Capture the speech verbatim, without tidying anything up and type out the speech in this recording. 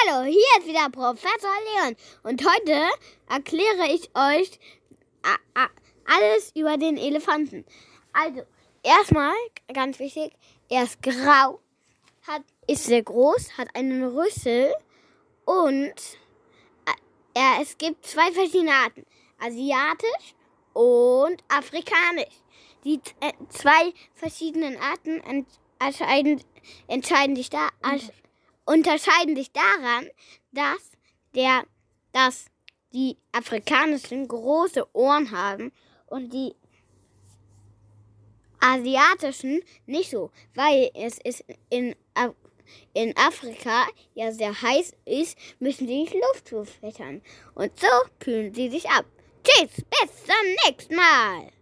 Hallo, hier ist wieder Professor Leon und heute erkläre ich euch alles über den Elefanten. Also, erstmal, ganz wichtig, er ist grau, hat, ist sehr groß, hat einen Rüssel und er, es gibt zwei verschiedene Arten, asiatisch und afrikanisch. Die äh, zwei verschiedenen Arten entscheiden, entscheiden sich da, unterscheiden sich daran, dass, der, dass die afrikanischen große Ohren haben und die asiatischen nicht so, weil es ist in, in Afrika ja sehr heiß ist, müssen sie nicht Luft zufächern und so kühlen sie sich ab. Tschüss, bis zum nächsten Mal.